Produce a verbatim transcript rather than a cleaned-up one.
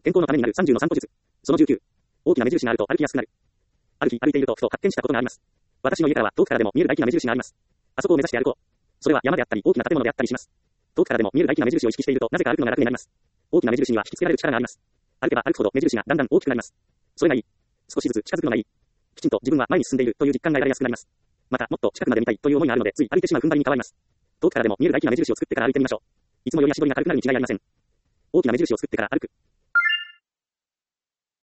健康のためになるさんじゅうの散歩術。そのじゅうきゅう。大きな目印があると歩きやすくなる。ある日歩いているとふと発見したことがあります。私の家からは遠くからでも見える大きな目印があります。あそこを目指して歩こう。それは山であったり大きな建物であったりします。遠くからでも見える大きな目印を意識しているとなぜか歩くのが楽になります。大きな目印には引きつけられる力があります。歩けば歩くほど目印がだんだん大きくなります。それがいい。少しずつ近づくのがいい。きちんと自分は前に進んでいるという実感が得られやすくなります。またもっと近くまで見たいという思いがあるのでつい歩いてしまう踏ん張りに変わります。遠くからでも見える大きな目印を作ってから歩いてみましょう。いつもより足取りが軽くなるに違いありません。大きな目印を作ってから歩く。